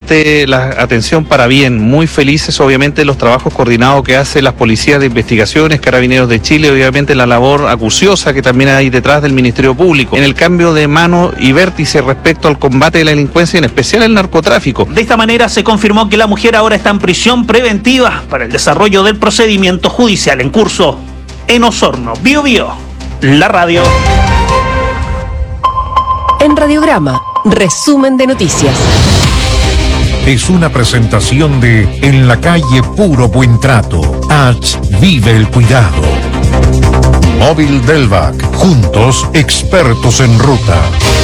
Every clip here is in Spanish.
obviamente la atención para bien, muy felices obviamente los trabajos coordinados que hace las policías de investigaciones, Carabineros de Chile, obviamente la labor acuciosa que también hay detrás del Ministerio Público, en el cambio de mano y vértice respecto al combate de la delincuencia, en especial el narcotráfico. De esta manera se confirmó que la mujer ahora está en prisión preventiva para el desarrollo del procedimiento judicial en curso. En Osorno, Bio Bio, la radio. En Radiograma, resumen de noticias. Es una presentación de En la calle Puro Buen Trato. H. Vive el cuidado. Móvil Delvac. Juntos, expertos en ruta.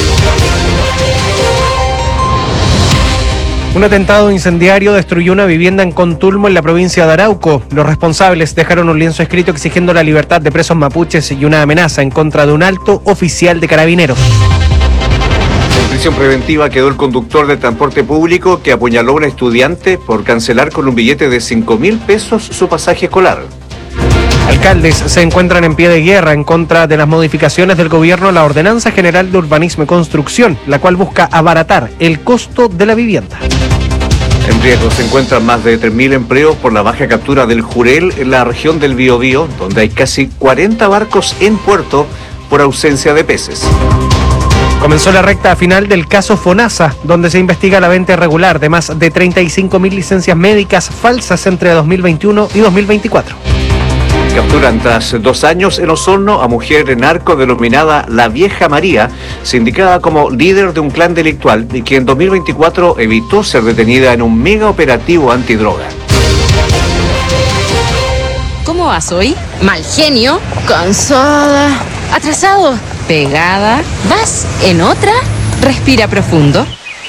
Un atentado incendiario destruyó una vivienda en Contulmo, en la provincia de Arauco. Los responsables dejaron un lienzo escrito exigiendo la libertad de presos mapuches y una amenaza en contra de un alto oficial de Carabineros. En prisión preventiva quedó el conductor de transporte público que apuñaló a una estudiante por cancelar con un billete de 5.000 pesos su pasaje escolar. Alcaldes se encuentran en pie de guerra en contra de las modificaciones del gobierno a la Ordenanza General de Urbanismo y Construcción, la cual busca abaratar el costo de la vivienda. En riesgo se encuentran más de 3.000 empleos por la baja captura del jurel en la región del Biobío, donde hay casi 40 barcos en puerto por ausencia de peces. Comenzó la recta final del caso FONASA, donde se investiga la venta irregular de más de 35.000 licencias médicas falsas entre 2021 y 2024. Capturan tras 2 años en Osorno a mujer narco denominada La Vieja María, sindicada como líder de un clan delictual y que en 2024 evitó ser detenida en un mega operativo antidroga. ¿Cómo vas hoy? Mal genio, cansada, atrasado, pegada. ¿Vas en otra? Respira profundo.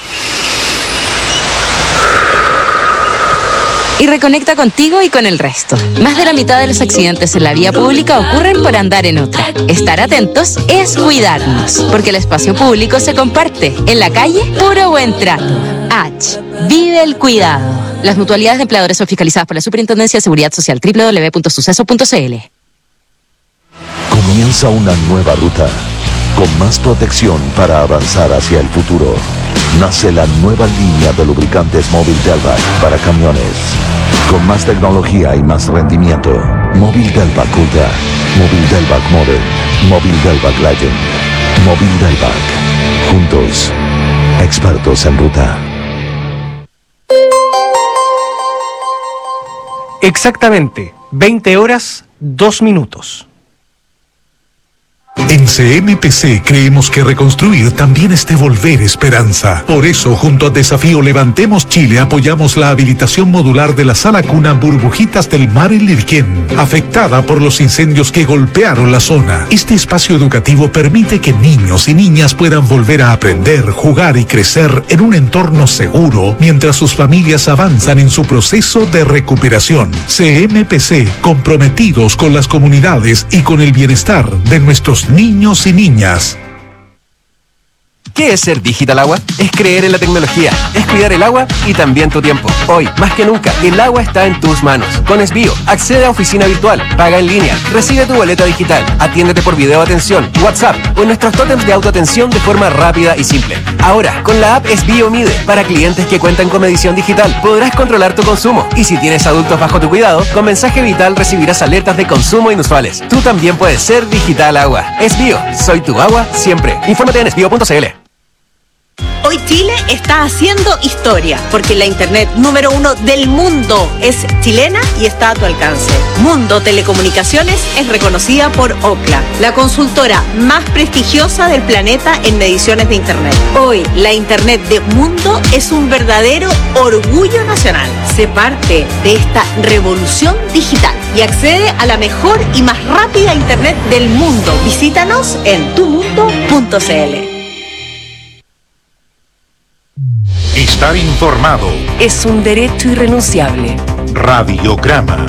Y reconecta contigo y con el resto. Más de la mitad de los accidentes en la vía pública ocurren por andar en otra. Estar atentos es cuidarnos, porque el espacio público se comparte. En la calle, puro buen trato. H. Vive el cuidado. Las mutualidades de empleadores son fiscalizadas por la Superintendencia de Seguridad Social. www.suceso.cl. Comienza una nueva ruta, con más protección para avanzar hacia el futuro. Nace la nueva línea de lubricantes Móvil Delvac para camiones. Con más tecnología y más rendimiento. Móvil Delvac Ultra, Móvil Delvac Model, Móvil Delvac Legend, Móvil Delvac. Juntos, expertos en ruta. Exactamente, 20 horas, 2 minutos. En CMPC creemos que reconstruir también es devolver esperanza. Por eso, junto a Desafío Levantemos Chile, apoyamos la habilitación modular de la sala cuna Burbujitas del Mar en Lirquén, afectada por los incendios que golpearon la zona. Este espacio educativo permite que niños y niñas puedan volver a aprender, jugar y crecer en un entorno seguro, mientras sus familias avanzan en su proceso de recuperación. CMPC, comprometidos con las comunidades y con el bienestar de nuestros niños y niñas. ¿Qué es ser Digital Agua? Es creer en la tecnología, es cuidar el agua y también tu tiempo. Hoy, más que nunca, el agua está en tus manos. Con Esbio, accede a oficina virtual, paga en línea, recibe tu boleta digital, atiéndete por video atención, WhatsApp o en nuestros tótems de autoatención de forma rápida y simple. Ahora, con la app Esbio Mide, para clientes que cuentan con medición digital, podrás controlar tu consumo. Y si tienes adultos bajo tu cuidado, con mensaje vital recibirás alertas de consumo inusuales. Tú también puedes ser Digital Agua. Esbio, soy tu agua siempre. Infórmate en esbio.cl. Hoy Chile está haciendo historia, porque la internet número 1 del mundo es chilena y está a tu alcance. Mundo Telecomunicaciones es reconocida por Ookla, la consultora más prestigiosa del planeta en mediciones de internet. Hoy, la internet de Mundo es un verdadero orgullo nacional. Sé parte de esta revolución digital y accede a la mejor y más rápida internet del mundo. Visítanos en tumundo.cl. Estar informado Es un derecho irrenunciable. Radiograma.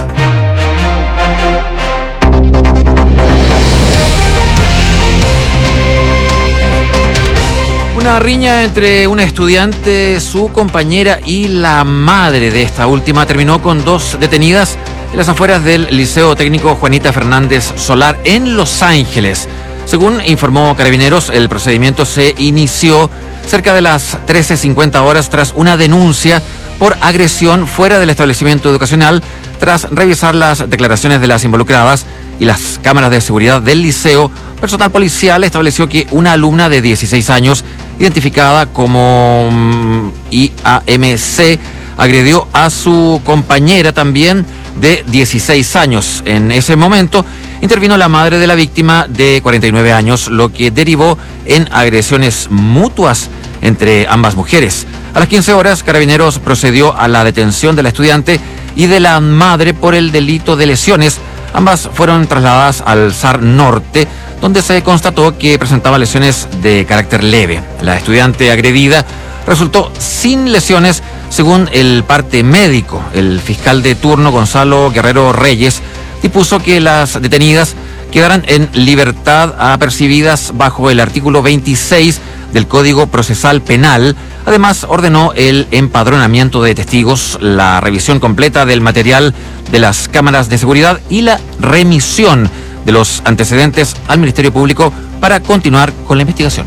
Una riña entre una estudiante, su compañera y la madre de esta última terminó con 2 detenidas en las afueras del Liceo Técnico Juanita Fernández Solar en Los Ángeles. Según informó Carabineros, el procedimiento se inició cerca de las 13:50 horas tras una denuncia por agresión fuera del establecimiento educacional, tras revisar las declaraciones de las involucradas y las cámaras de seguridad del liceo. Personal policial estableció que una alumna de 16 años, identificada como IAMC, agredió a su compañera también de 16 años. En ese momento intervino la madre de la víctima de 49 años, lo que derivó en agresiones mutuas entre ambas mujeres. A las 15 horas, Carabineros procedió a la detención de la estudiante y de la madre por el delito de lesiones. Ambas fueron trasladadas al SAR Norte, donde se constató que presentaba lesiones de carácter leve. La estudiante agredida resultó sin lesiones, según el parte médico. El fiscal de turno, Gonzalo Guerrero Reyes, dispuso que las detenidas quedaran en libertad apercibidas bajo el artículo 26 del Código Procesal Penal. Además, ordenó el empadronamiento de testigos, la revisión completa del material de las cámaras de seguridad y la remisión de los antecedentes al Ministerio Público para continuar con la investigación.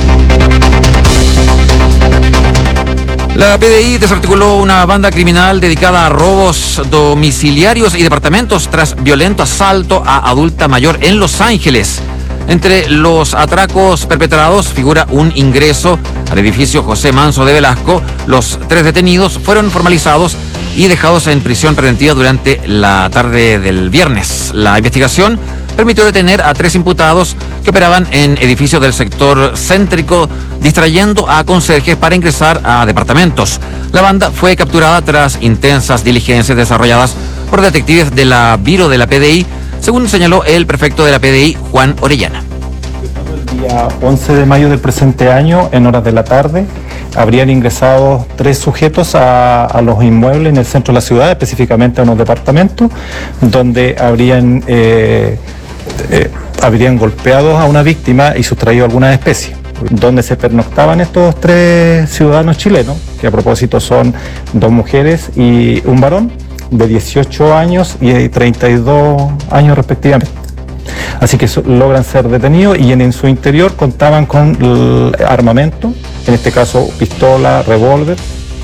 La PDI desarticuló una banda criminal dedicada a robos domiciliarios y departamentos tras violento asalto a adulta mayor en Los Ángeles. Entre los atracos perpetrados figura un ingreso al edificio José Manso de Velasco. Los 3 detenidos fueron formalizados y dejados en prisión preventiva durante la tarde del viernes. La investigación permitió detener a 3 imputados que operaban en edificios del sector céntrico, distrayendo a conserjes para ingresar a departamentos. La banda fue capturada tras intensas diligencias desarrolladas por detectives de la Biro de la PDI, según señaló el prefecto de la PDI, Juan Orellana. El día 11 de mayo del presente año, en horas de la tarde, habrían ingresado 3 sujetos a los inmuebles en el centro de la ciudad, específicamente a unos departamentos, donde habrían golpeado a una víctima y sustraído algunas especies, donde se pernoctaban estos 3 ciudadanos chilenos, que a propósito son 2 mujeres y un varón, de 18 años y 32 años respectivamente. Así que logran ser detenidos y en su interior contaban con armamento, en este caso pistola, revólver.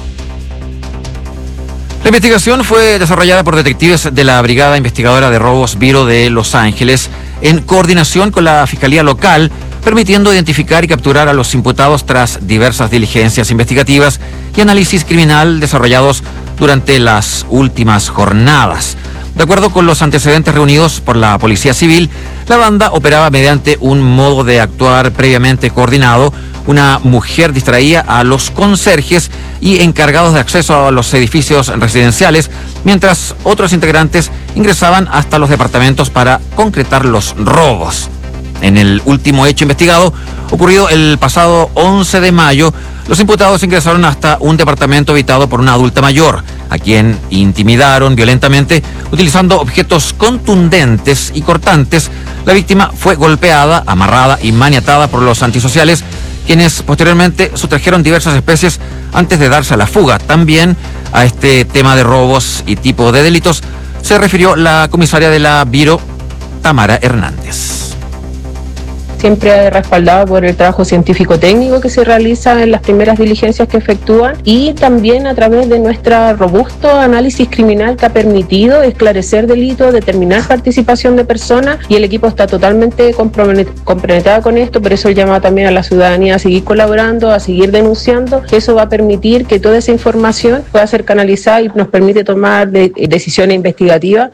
La investigación fue desarrollada por detectives de la Brigada Investigadora de Robos Biro de Los Ángeles en coordinación con la Fiscalía Local, permitiendo identificar y capturar a los imputados tras diversas diligencias investigativas y análisis criminal desarrollados durante las últimas jornadas. De acuerdo con los antecedentes reunidos por la Policía Civil, la banda operaba mediante un modo de actuar previamente coordinado. Una mujer distraía a los conserjes y encargados de acceso a los edificios residenciales, mientras otros integrantes ingresaban hasta los departamentos para concretar los robos. En el último hecho investigado, ocurrido el pasado 11 de mayo, los imputados ingresaron hasta un departamento habitado por una adulta mayor, a quien intimidaron violentamente utilizando objetos contundentes y cortantes. La víctima fue golpeada, amarrada y maniatada por los antisociales, quienes posteriormente sustrajeron diversas especies antes de darse a la fuga. También a este tema de robos y tipo de delitos se refirió la comisaria de la Biro, Tamara Hernández. Siempre respaldado por el trabajo científico-técnico que se realiza en las primeras diligencias que efectúan y también a través de nuestro robusto análisis criminal que ha permitido esclarecer delitos, determinar participación de personas, y el equipo está totalmente comprometado con esto. Por eso el llamado también a la ciudadanía a seguir colaborando, a seguir denunciando. Eso va a permitir que toda esa información pueda ser canalizada y nos permite tomar decisiones investigativas.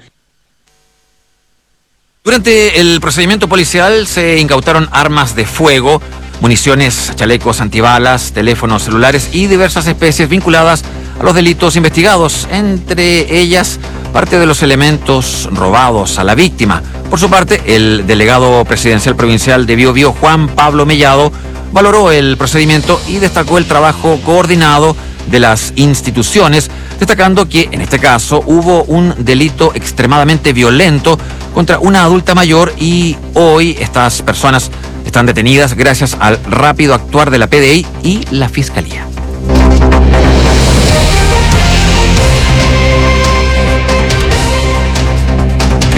Durante el procedimiento policial se incautaron armas de fuego, municiones, chalecos antibalas, teléfonos celulares y diversas especies vinculadas a los delitos investigados, entre ellas parte de los elementos robados a la víctima. Por su parte, el delegado presidencial provincial de Biobío, Juan Pablo Mellado, valoró el procedimiento y destacó el trabajo coordinado de las instituciones, destacando que en este caso hubo un delito extremadamente violento contra una adulta mayor y hoy estas personas están detenidas gracias al rápido actuar de la PDI y la Fiscalía.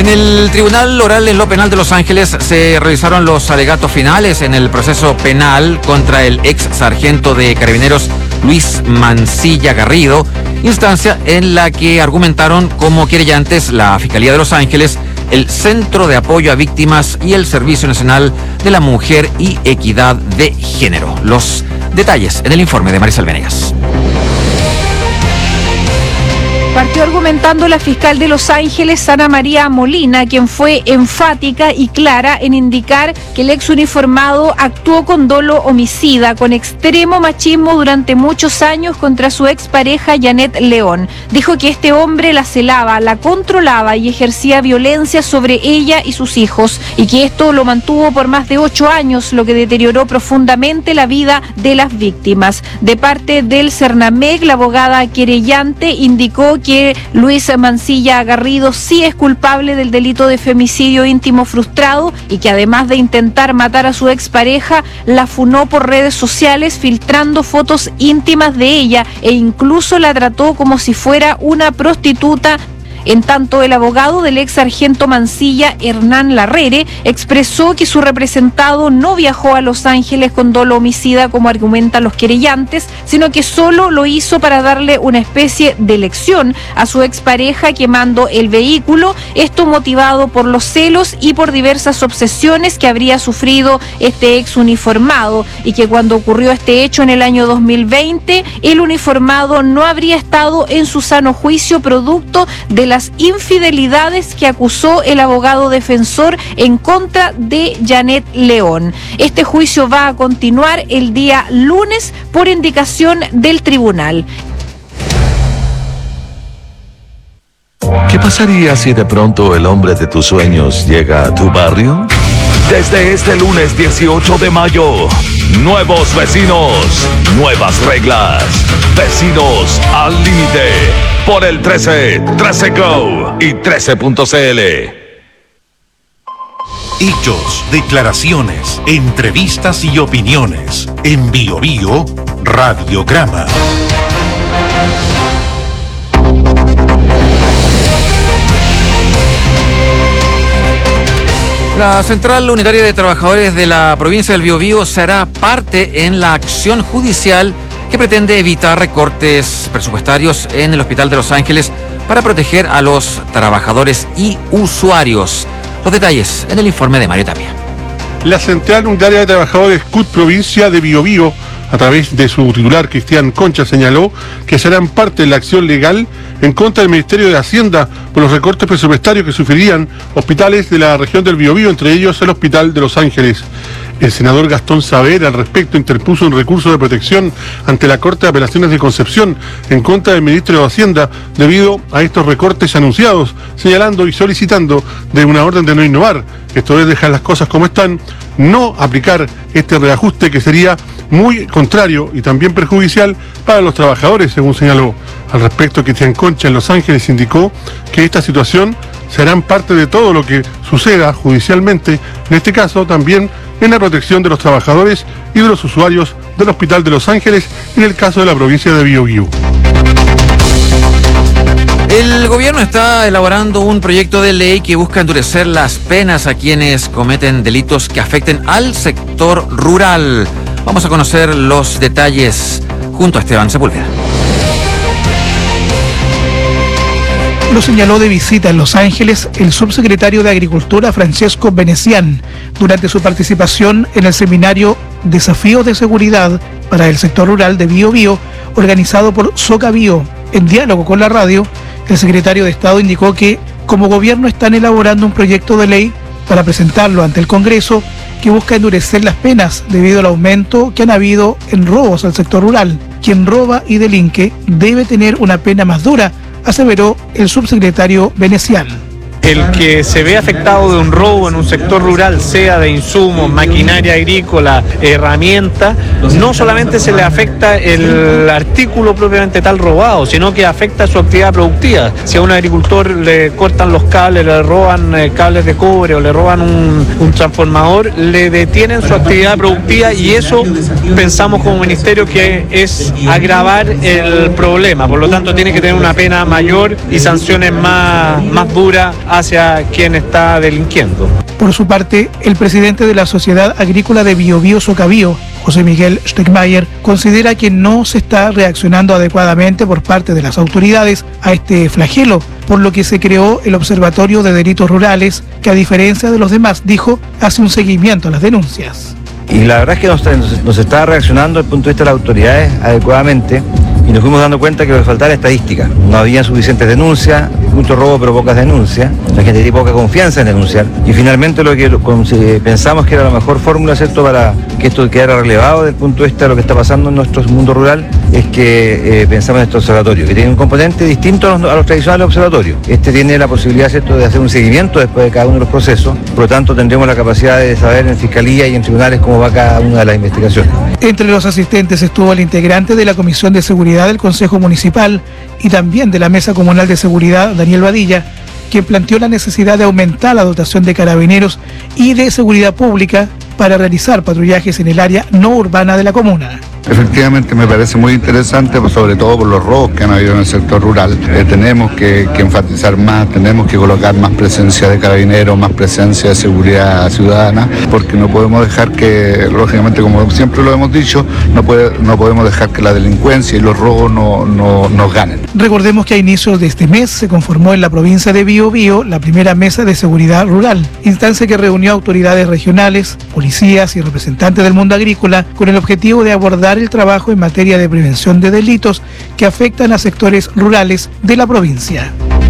En el Tribunal Oral en lo Penal de Los Ángeles se realizaron los alegatos finales en el proceso penal contra el ex sargento de Carabineros Luis Mancilla Garrido, instancia en la que argumentaron como querellantes la Fiscalía de Los Ángeles, el Centro de Apoyo a Víctimas y el Servicio Nacional de la Mujer y Equidad de Género. Los detalles en el informe de Marisol Venegas. Partió argumentando la fiscal de Los Ángeles, Ana María Molina, quien fue enfática y clara en indicar que el ex uniformado actuó con dolo homicida, con extremo machismo durante muchos años contra su expareja Janet León. Dijo que este hombre la celaba, la controlaba y ejercía violencia sobre ella y sus hijos, y que esto lo mantuvo por más de 8 años, lo que deterioró profundamente la vida de las víctimas. De parte del Cernamec, la abogada querellante indicó que Luis Mancilla Garrido sí es culpable del delito de femicidio íntimo frustrado y que además de intentar matar a su expareja, la funó por redes sociales filtrando fotos íntimas de ella e incluso la trató como si fuera una prostituta. En tanto, el abogado del ex sargento Mancilla, Hernán Larrere, expresó que su representado no viajó a Los Ángeles con dolo homicida como argumentan los querellantes, sino que solo lo hizo para darle una especie de lección a su expareja quemando el vehículo, esto motivado por los celos y por diversas obsesiones que habría sufrido este ex uniformado, y que cuando ocurrió este hecho en el año 2020, el uniformado no habría estado en su sano juicio producto de las infidelidades que acusó el abogado defensor en contra de Janet León. Este juicio va a continuar el día lunes por indicación del tribunal. ¿Qué pasaría si de pronto el hombre de tus sueños llega a tu barrio? Desde este lunes 18 de mayo, nuevos vecinos, nuevas reglas, vecinos al límite, por el 13, 13 Go y 13.cl. Hechos, declaraciones, entrevistas y opiniones. En Bio Bio, Radiograma. La Central Unitaria de Trabajadores de la provincia del Biobío será parte en la acción judicial que pretende evitar recortes presupuestarios en el Hospital de Los Ángeles para proteger a los trabajadores y usuarios. Los detalles en el informe de Mario Tapia. La Central Unitaria de Trabajadores CUT Provincia de Biobío, a través de su titular Cristian Concha, señaló que serán parte de la acción legal en contra del Ministerio de Hacienda por los recortes presupuestarios que sufrirían hospitales de la región del Biobío, entre ellos el Hospital de Los Ángeles. El senador Gastón Saavedra al respecto interpuso un recurso de protección ante la Corte de Apelaciones de Concepción en contra del Ministro de Hacienda debido a estos recortes anunciados, señalando y solicitando de una orden de no innovar, esto es dejar las cosas como están, no aplicar este reajuste que sería muy contrario y también perjudicial para los trabajadores, según señaló. Al respecto, Cristian Concha en Los Ángeles indicó que esta situación serán parte de todo lo que suceda judicialmente, en este caso también en la protección de los trabajadores y de los usuarios del Hospital de Los Ángeles en el caso de la provincia de Biobío. El gobierno está elaborando un proyecto de ley que busca endurecer las penas a quienes cometen delitos que afecten al sector rural. Vamos a conocer los detalles junto a Esteban Sepúlveda. Lo señaló de visita en Los Ángeles el subsecretario de Agricultura Francesco Venecián durante su participación en el seminario Desafíos de Seguridad para el Sector Rural de Biobío, organizado por Socabío. En diálogo con la radio, el secretario de Estado indicó que como gobierno están elaborando un proyecto de ley para presentarlo ante el Congreso que busca endurecer las penas debido al aumento que han habido en robos al sector rural. Quien roba y delinque debe tener una pena más dura, aseveró el subsecretario Venecián. El que se ve afectado de un robo en un sector rural, sea de insumos, maquinaria agrícola, herramientas, no solamente se le afecta el artículo propiamente tal robado, sino que afecta su actividad productiva. Si a un agricultor le cortan los cables, le roban cables de cobre o le roban un transformador, le detienen su actividad productiva, y eso pensamos como ministerio que es agravar el problema. Por lo tanto, tiene que tener una pena mayor y sanciones más duras hacia quien está delinquiendo. Por su parte, el presidente de la Sociedad Agrícola de Biobío Socabío, José Miguel Stegmayer, considera que no se está reaccionando adecuadamente por parte de las autoridades a este flagelo, por lo que se creó el Observatorio de Delitos Rurales, que a diferencia de los demás, dijo, hace un seguimiento a las denuncias. Y la verdad es que nos está reaccionando desde el punto de vista de las autoridades adecuadamente, y nos fuimos dando cuenta que nos faltaba estadística. No había suficientes denuncias, mucho robo pero pocas denuncias, la gente tiene poca confianza en denunciar, y finalmente lo que pensamos que era la mejor fórmula, ¿cierto?, para que esto quedara relevado desde el punto de vista de lo que está pasando en nuestro mundo rural, es que pensamos en este observatorio, que tiene un componente distinto a los tradicionales observatorios. Este tiene la posibilidad, ¿cierto?, de hacer un seguimiento después de cada uno de los procesos, por lo tanto tendremos la capacidad de saber en fiscalía y en tribunales cómo va cada una de las investigaciones. Entre los asistentes estuvo el integrante de la Comisión de Seguridad del Consejo Municipal y también de la Mesa Comunal de Seguridad, Daniel Badilla, quien planteó la necesidad de aumentar la dotación de carabineros y de seguridad pública para realizar patrullajes en el área no urbana de la comuna. Efectivamente me parece muy interesante, sobre todo por los robos que han habido en el sector rural. Tenemos que enfatizar más, tenemos que colocar más presencia de carabineros, más presencia de seguridad ciudadana, porque no podemos dejar que, lógicamente, como siempre lo hemos dicho, no podemos dejar que la delincuencia y los robos nos ganen. Recordemos que a inicios de este mes se conformó en la provincia de Biobío la primera mesa de seguridad rural, instancia que reunió autoridades regionales, policías y representantes del mundo agrícola con el objetivo de abordar el trabajo en materia de prevención de delitos que afectan a sectores rurales de la provincia.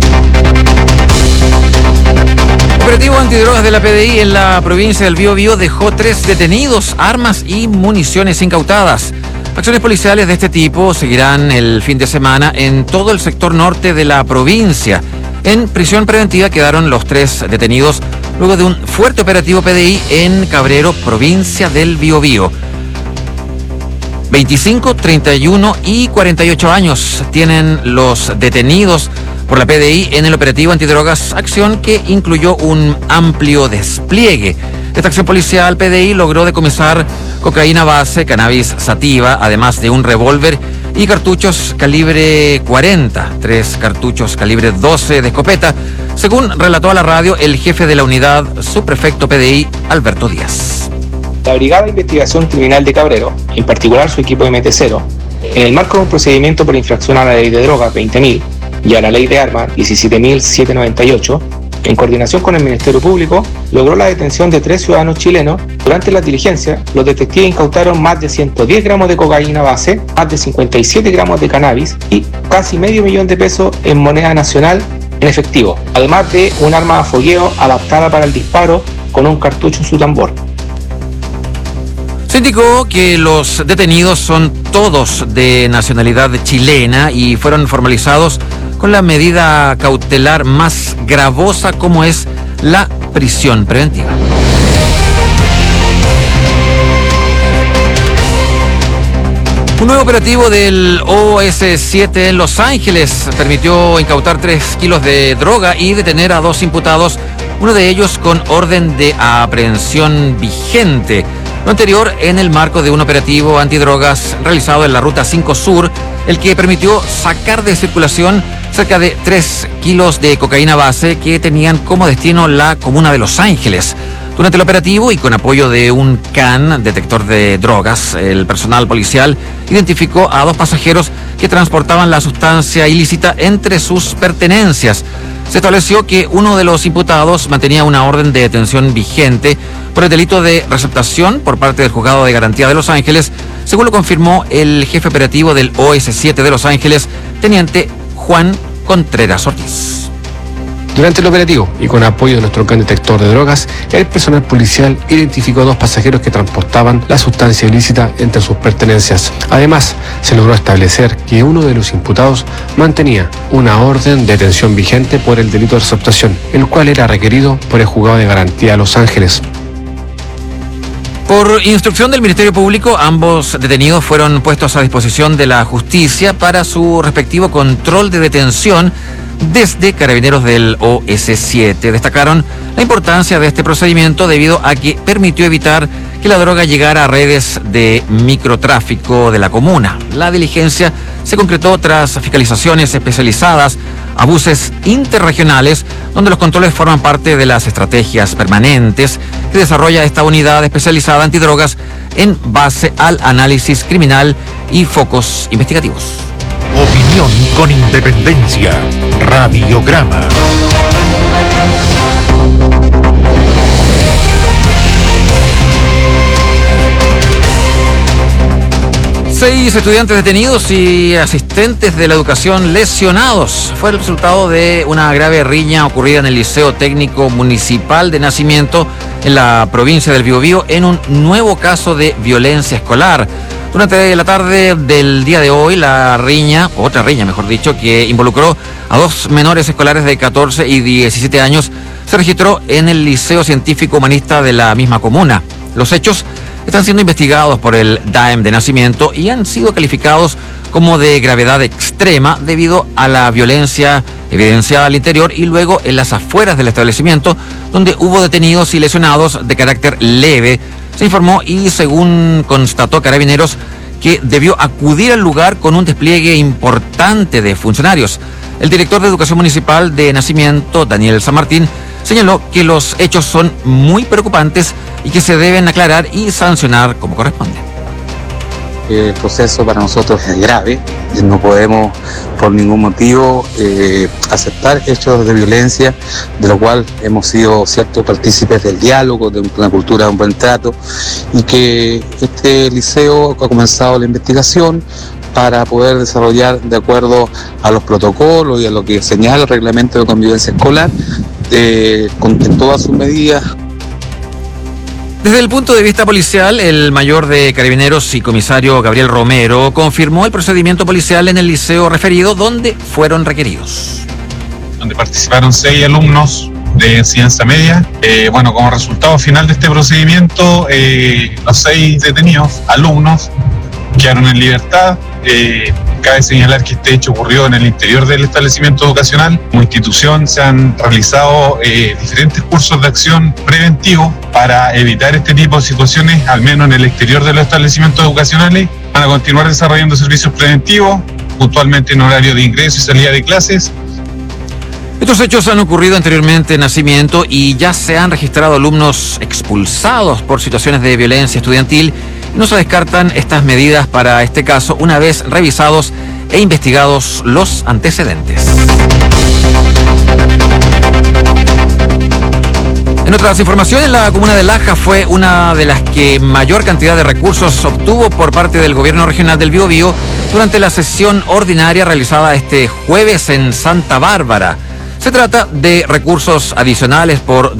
Operativo antidrogas de la PDI en la provincia del Biobío dejó 3 detenidos, armas y municiones incautadas. Acciones policiales de este tipo seguirán el fin de semana en todo el sector norte de la provincia. En prisión preventiva quedaron los 3 detenidos luego de un fuerte operativo PDI en Cabrero, provincia del Biobío. 25, 31 y 48 años tienen los detenidos por la PDI en el operativo antidrogas, acción que incluyó un amplio despliegue. Esta acción policial PDI logró decomisar cocaína base, cannabis sativa, además de un revólver y cartuchos calibre 40, 3 cartuchos calibre 12 de escopeta, según relató a la radio el jefe de la unidad, subprefecto PDI, Alberto Díaz. La Brigada de Investigación Criminal de Cabrero, en particular su equipo MT0, en el marco de un procedimiento por infracción a la ley de drogas 20.000 y a la ley de armas 17.798, en coordinación con el Ministerio Público, logró la detención de 3 ciudadanos chilenos. Durante la diligencia, los detectives incautaron más de 110 gramos de cocaína base, más de 57 gramos de cannabis y casi $500,000 de pesos en moneda nacional en efectivo, además de un arma de fogueo adaptada para el disparo con un cartucho en su tambor. Se indicó que los detenidos son todos de nacionalidad chilena y fueron formalizados con la medida cautelar más gravosa, como es la prisión preventiva. Un nuevo operativo del OS7 en Los Ángeles permitió incautar 3 kilos de droga y detener a 2 imputados, uno de ellos con orden de aprehensión vigente. Lo anterior en el marco de un operativo antidrogas realizado en la Ruta 5 Sur, el que permitió sacar de circulación cerca de 3 kilos de cocaína base que tenían como destino la comuna de Los Ángeles. Durante el operativo y con apoyo de un CAN, detector de drogas, el personal policial identificó a 2 pasajeros que transportaban la sustancia ilícita entre sus pertenencias. Se estableció que uno de los imputados mantenía una orden de detención vigente por el delito de receptación por parte del Juzgado de Garantía de Los Ángeles, según lo confirmó el jefe operativo del OS7 de Los Ángeles, teniente Juan Contreras Ortiz. Durante el operativo y con apoyo de nuestro CAN detector de drogas, el personal policial identificó a 2 pasajeros que transportaban la sustancia ilícita entre sus pertenencias. Además, se logró establecer que uno de los imputados mantenía una orden de detención vigente por el delito de receptación, el cual era requerido por el Juzgado de Garantía de Los Ángeles. Por instrucción del Ministerio Público, ambos detenidos fueron puestos a disposición de la justicia para su respectivo control de detención desde Carabineros del OS7. Destacaron la importancia de este procedimiento debido a que permitió evitar que la droga llegara a redes de microtráfico de la comuna. La diligencia se concretó tras fiscalizaciones especializadas a buses interregionales, donde los controles forman parte de las estrategias permanentes que desarrolla esta unidad especializada antidrogas en base al análisis criminal y focos investigativos. Opinión con independencia. Radiograma. 6 estudiantes detenidos y asistentes de la educación lesionados. Fue el resultado de una grave riña ocurrida en el Liceo Técnico Municipal de Nacimiento en la provincia del Biobío en un nuevo caso de violencia escolar. Durante la tarde del día de hoy, otra riña mejor dicho, que involucró a 2 menores escolares de 14 y 17 años, se registró en el Liceo Científico Humanista de la misma comuna. Los hechos están siendo investigados por el DAEM de Nacimiento y han sido calificados como de gravedad extrema debido a la violencia evidenciada al interior y luego en las afueras del establecimiento, donde hubo detenidos y lesionados de carácter leve. Se informó y según constató Carabineros que debió acudir al lugar con un despliegue importante de funcionarios. El director de Educación Municipal de Nacimiento, Daniel San Martín, señaló que los hechos son muy preocupantes y que se deben aclarar y sancionar como corresponde. El proceso para nosotros es grave, no podemos por ningún motivo aceptar hechos de violencia, de lo cual hemos sido partícipes del diálogo, de una cultura de un buen trato, y que este liceo ha comenzado la investigación para poder desarrollar de acuerdo a los protocolos y a lo que señala el reglamento de convivencia escolar, en todas sus medidas. Desde el punto de vista policial, el mayor de Carabineros y comisario Gabriel Romero confirmó el procedimiento policial en el liceo referido, donde fueron requeridos. Donde participaron 6 alumnos de enseñanza media. Como resultado final de este procedimiento, los 6 detenidos, alumnos, quedaron en libertad. Cabe señalar que este hecho ocurrió en el interior del establecimiento educacional. Como institución se han realizado diferentes cursos de acción preventivos para evitar este tipo de situaciones, al menos en el exterior de los establecimientos educacionales. Van a continuar desarrollando servicios preventivos, puntualmente en horario de ingreso y salida de clases. Estos hechos han ocurrido anteriormente en Nacimiento y ya se han registrado alumnos expulsados por situaciones de violencia estudiantil. No se descartan estas medidas para este caso una vez revisados e investigados los antecedentes. En otras informaciones, la comuna de Laja fue una de las que mayor cantidad de recursos obtuvo por parte del gobierno regional del Biobío durante la sesión ordinaria realizada este jueves en Santa Bárbara. Se trata de recursos adicionales por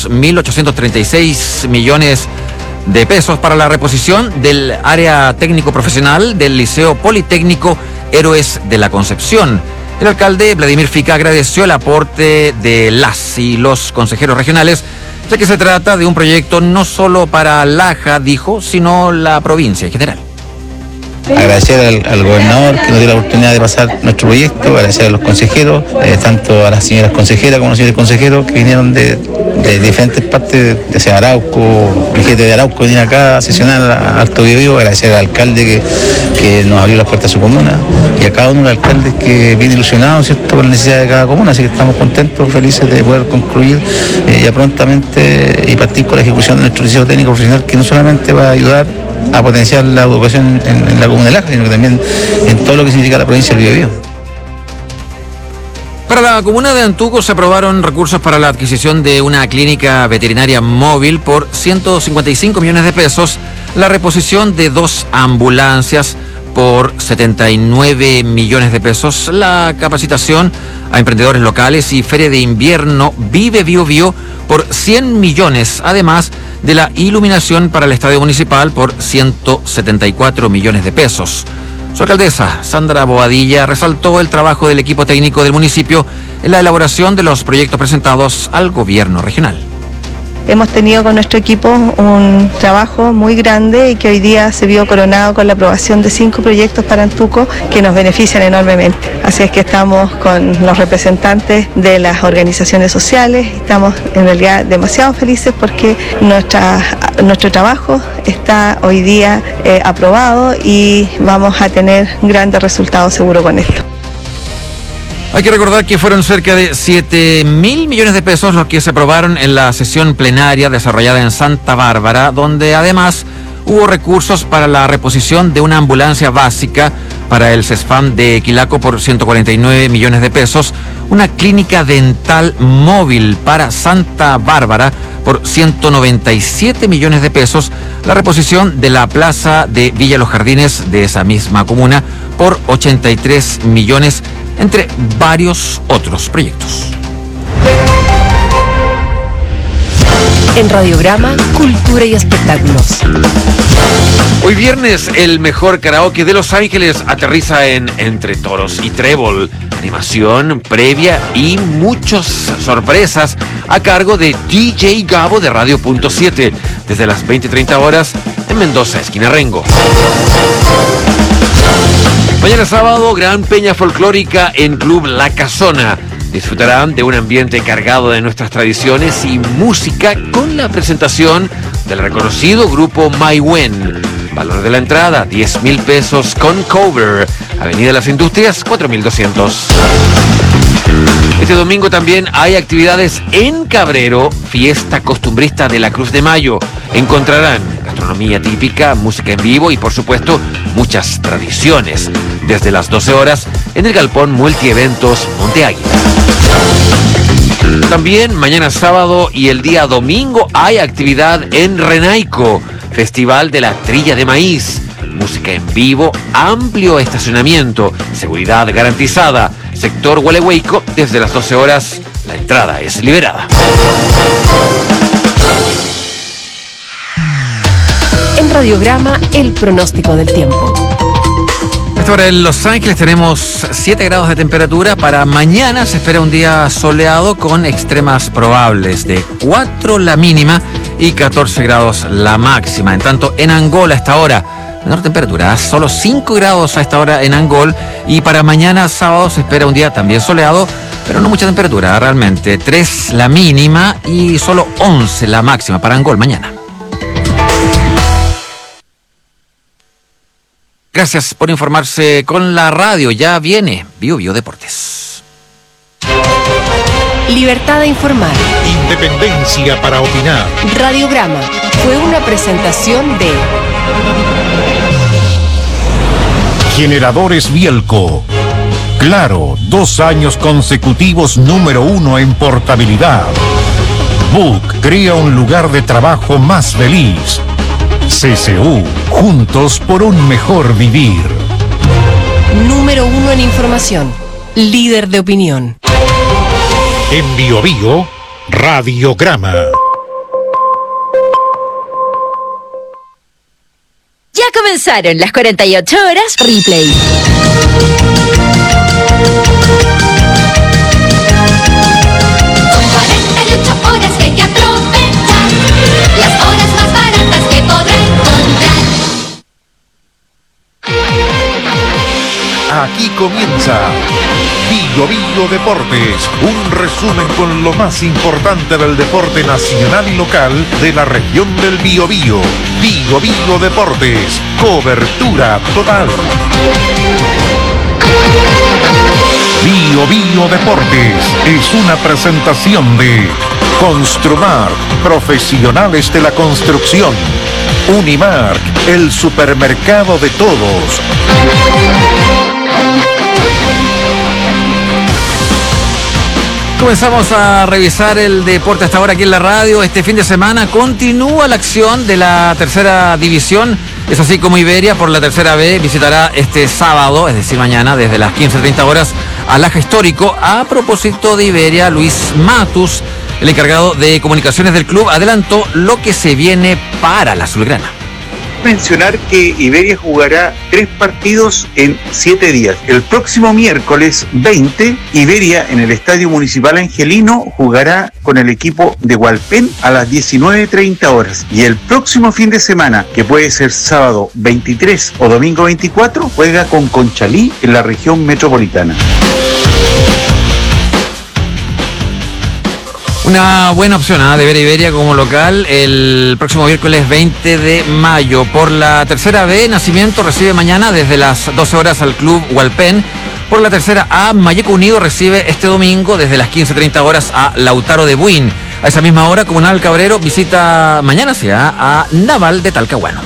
2.836 millones de pesos para la reposición del área técnico profesional del Liceo Politécnico Héroes de la Concepción. El alcalde Vladimir Fica agradeció el aporte de las y los consejeros regionales, ya que se trata de un proyecto no solo para Laja, dijo, sino la provincia en general. Agradecer al gobernador que nos dio la oportunidad de pasar nuestro proyecto, agradecer a los consejeros, tanto a las señoras consejeras como a los señores consejeros que vinieron de diferentes partes, ya sea Arauco, el jefe de Arauco venir acá a sesionar a Alto Biobío, agradecer al alcalde que nos abrió las puertas a su comuna y a cada uno de los alcaldes que viene ilusionado, ¿cierto?, con la necesidad de cada comuna, así que estamos contentos, felices de poder concluir ya prontamente y partir con la ejecución de nuestro liceo técnico profesional, que no solamente va a ayudar a potenciar la educación en la comuna de Laja, sino que también en todo lo que significa la provincia del Biobío. Para la comuna de Antuco se aprobaron recursos para la adquisición de una clínica veterinaria móvil por 155 millones de pesos, la reposición de 2 ambulancias por 79 millones de pesos, la capacitación a emprendedores locales y feria de invierno Vive Biobío por 100 millones, además de la iluminación para el estadio municipal por 174 millones de pesos. Su alcaldesa, Sandra Boadilla, resaltó el trabajo del equipo técnico del municipio en la elaboración de los proyectos presentados al gobierno regional. Hemos tenido con nuestro equipo un trabajo muy grande y que hoy día se vio coronado con la aprobación de 5 proyectos para Antuco que nos benefician enormemente. Así es que estamos con los representantes de las organizaciones sociales, estamos en realidad demasiado felices porque nuestro trabajo está hoy día aprobado y vamos a tener grandes resultados seguro con esto. Hay que recordar que fueron cerca de 7.000 millones de pesos los que se aprobaron en la sesión plenaria desarrollada en Santa Bárbara, donde además hubo recursos para la reposición de una ambulancia básica para el CESFAM de Quilaco por 149 millones de pesos, una clínica dental móvil para Santa Bárbara por 197 millones de pesos, la reposición de la plaza de Villa Los Jardines de esa misma comuna por 83 millones, entre varios otros proyectos. En Radiograma, Cultura y Espectáculos. Hoy viernes, el mejor karaoke de Los Ángeles aterriza en Entre Toros y Trébol. Animación previa y muchas sorpresas a cargo de DJ Gabo de Radio.7 desde las 20:30 horas en Mendoza, esquina Rengo. Mañana sábado, gran peña folclórica en Club La Casona. Disfrutarán de un ambiente cargado de nuestras tradiciones y música con la presentación del reconocido grupo Maywen. Valor de la entrada, 10.000 pesos con cover. Avenida Las Industrias, 4.200. Este domingo también hay actividades en Cabrero, fiesta costumbrista de la Cruz de Mayo. Encontrarán gastronomía típica, música en vivo y, por supuesto, muchas tradiciones. Desde las 12 horas en el Galpón Multieventos Monte Águila. También mañana sábado y el día domingo hay actividad en Renaico, Festival de la Trilla de Maíz. Música en vivo, amplio estacionamiento, seguridad garantizada. Sector Gualeguayco, desde las 12 horas, la entrada es liberada. En Radiograma, el pronóstico del tiempo. Ahora en Los Ángeles tenemos 7 grados de temperatura. Para mañana se espera un día soleado con extremas probables, de 4 la mínima y 14 grados la máxima. En tanto, en Angola a esta hora, menor temperatura, solo 5 grados a esta hora en Angol. Y para mañana sábado se espera un día también soleado, pero no mucha temperatura realmente. 3 la mínima y solo 11 la máxima para Angol mañana. Gracias por informarse con la radio. Ya viene Bio Deportes. Libertad de informar. Independencia para opinar. Radiograma fue una presentación de Generadores Bielco. Claro, 2 años consecutivos número 1 en portabilidad. Book crea un lugar de trabajo más feliz. CCU, juntos por un mejor vivir. Número 1 en información, líder de opinión. En Bio, Radiograma. Ya comenzaron las 48 horas replay. Son 48 horas que hay que aprovechar. Las horas más baratas que podrá encontrar. Aquí comienza Bio Deportes, un resumen con lo más importante del deporte nacional y local de la región del Biobío. Bio Deportes, cobertura total. Bio Deportes es una presentación de Construmark, profesionales de la construcción. Unimark, el supermercado de todos. Comenzamos a revisar el deporte hasta ahora aquí en la radio. Este fin de semana continúa la acción de la tercera división. Es así como Iberia por la tercera B visitará este sábado, es decir mañana, desde las 15:30 horas al Aja Histórico. A propósito de Iberia, Luis Matus, el encargado de comunicaciones del club, adelantó lo que se viene para la azulgrana. Mencionar que Iberia jugará 3 partidos en 7 días. El próximo miércoles 20, Iberia en el Estadio Municipal Angelino jugará con el equipo de Hualpén a las 19:30 horas. Y el próximo fin de semana, que puede ser sábado 23 o domingo 24, juega con Conchalí en la región metropolitana. Una buena opción de ver a Iberia como local el próximo miércoles 20 de mayo. Por la tercera B, Nacimiento recibe mañana desde las 12 horas al club Hualpén. Por la tercera A, Mayeco Unido recibe este domingo desde las 15:30 horas a Lautaro de Buin. A esa misma hora, Comunal Cabrero visita mañana a Naval de Talcahuano.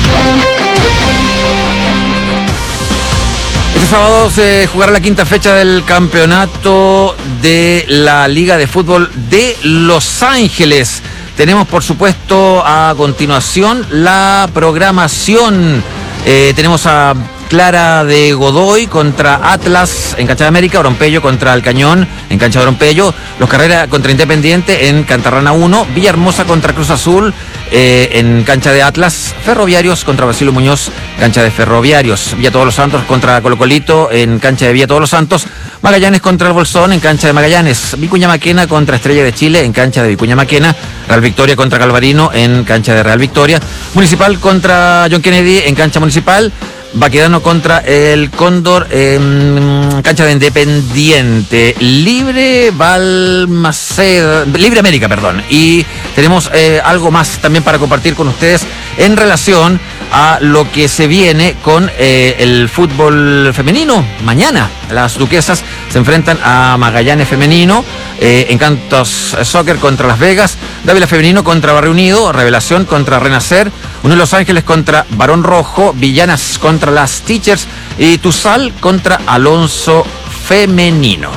Este sábado se jugará la quinta fecha del campeonato de la Liga de Fútbol de Los Ángeles. Tenemos, por supuesto, a continuación la programación. Tenemos a Clara de Godoy contra Atlas en cancha de América, Oropello contra Alcañón en cancha de Oropello, Los Carreras contra Independiente en Cantarrana 1, Villahermosa contra Cruz Azul en cancha de Atlas, Ferroviarios contra Basilio Muñoz, cancha de Ferroviarios, Villa Todos los Santos contra Colo Colito en cancha de Villa Todos los Santos, Magallanes contra el Bolsón en cancha de Magallanes, Vicuña Maquena contra Estrella de Chile en cancha de Vicuña Maquena, Real Victoria contra Calvarino en cancha de Real Victoria, Municipal contra John Kennedy en cancha Municipal, Baquedano contra el Cóndor en cancha de Independiente, Libre América, perdón. Y tenemos algo más también para compartir con ustedes en relación a lo que se viene con el fútbol femenino. Mañana las duquesas se enfrentan a Magallanes femenino, Encantos Soccer contra Las Vegas, Dávila femenino contra Barrio Unido, Revelación contra Renacer, Unión Los Ángeles contra Barón Rojo, Villanas contra las Teachers y Tuzal contra Alonso femenino.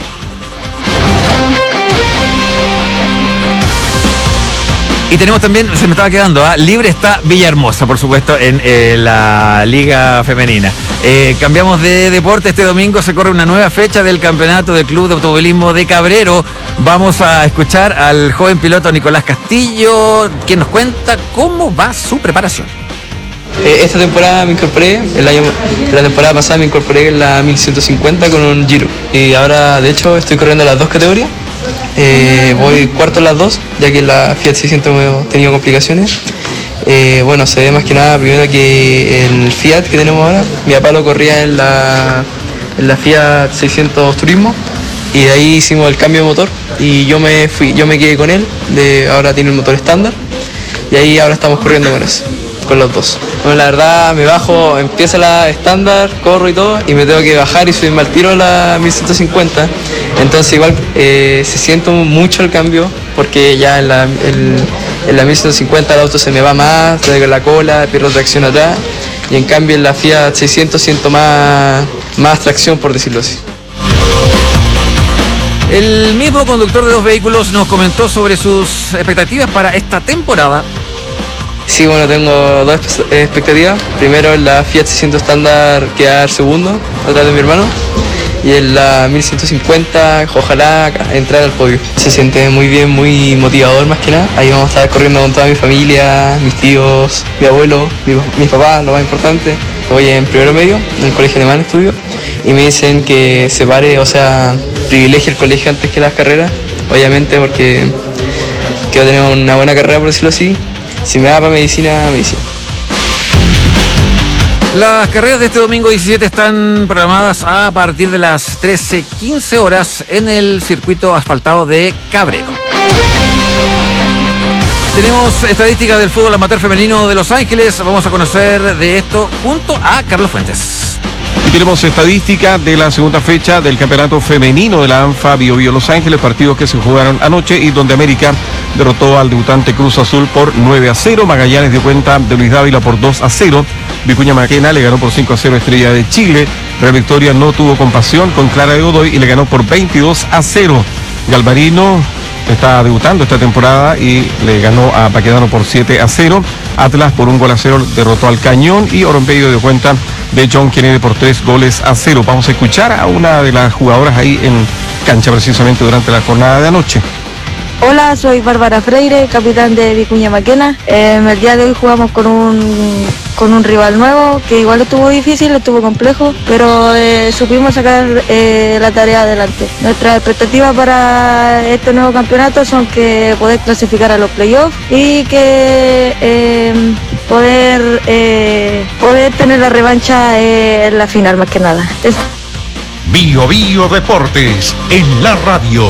Y tenemos también, se me estaba quedando, libre está Villahermosa, por supuesto, en la Liga Femenina. Cambiamos de deporte. Este domingo se corre una nueva fecha del campeonato del Club de Automovilismo de Cabrero. Vamos a escuchar al joven piloto Nicolás Castillo, quien nos cuenta cómo va su preparación. Esta temporada me incorporé, la temporada pasada me incorporé en la 1150 con un Giro. Y ahora, de hecho, estoy corriendo las dos categorías. Voy cuarto en las dos, ya que en la Fiat 600 he tenido complicaciones. Bueno, se ve más que nada primero que el Fiat que tenemos ahora. Mi papá lo corría en la Fiat 600 Turismo y de ahí hicimos el cambio de motor y yo me quedé con él. Ahora tiene el motor estándar y ahí ahora estamos corriendo con eso, con los dos. Bueno, la verdad me bajo, empieza la estándar, corro y todo y me tengo que bajar y subirme al tiro a la 1150. Entonces igual se siente mucho el cambio porque ya en la 1150 el auto se me va más, traigo la cola, pierdo tracción atrás y en cambio en la Fiat 600 siento más tracción, por decirlo así. El mismo conductor de dos vehículos nos comentó sobre sus expectativas para esta temporada. Sí, bueno, tengo dos expectativas. Primero en la Fiat 600 estándar quedar segundo, atrás de mi hermano. Y en la 1150, ojalá entrar al podio. Se siente muy bien, muy motivador más que nada. Ahí vamos a estar corriendo con toda mi familia, mis tíos, mi abuelo, mis papás, lo más importante. Voy en primero medio, en el colegio alemán estudio. Y me dicen que separe, o sea, privilegie el colegio antes que las carreras. Obviamente porque quiero tener una buena carrera, por decirlo así. Si me da para medicina, medicina. Las carreras de este domingo 17 están programadas a partir de las 13:15 horas en el circuito asfaltado de Cabrero. Tenemos estadísticas del fútbol amateur femenino de Los Ángeles. Vamos a conocer de esto junto a Carlos Fuentes. Y tenemos estadística de la segunda fecha del campeonato femenino de la ANFA Bio Bio Los Ángeles, partidos que se jugaron anoche y donde América derrotó al debutante Cruz Azul por 9-0, Magallanes dio cuenta de Luis Dávila por 2-0, Vicuña Maquena le ganó por 5-0 Estrella de Chile, Real Victoria no tuvo compasión con Clara de Godoy y le ganó por 22-0, Galvarino está debutando esta temporada y le ganó a Baquedano por 7-0, Atlas por 1-0 derrotó al Cañón y Oropello dio cuenta de John Kennedy por 3-0. Vamos a escuchar a una de las jugadoras ahí en cancha precisamente durante la jornada de anoche. Hola, soy Bárbara Freire, capitán de Vicuña Maquena. El día de hoy jugamos con un rival nuevo que igual estuvo difícil, estuvo complejo, pero supimos sacar la tarea adelante. Nuestras expectativas para este nuevo campeonato son que poder clasificar a los playoffs y que poder tener la revancha en la final más que nada. Bio Bio Deportes en la radio.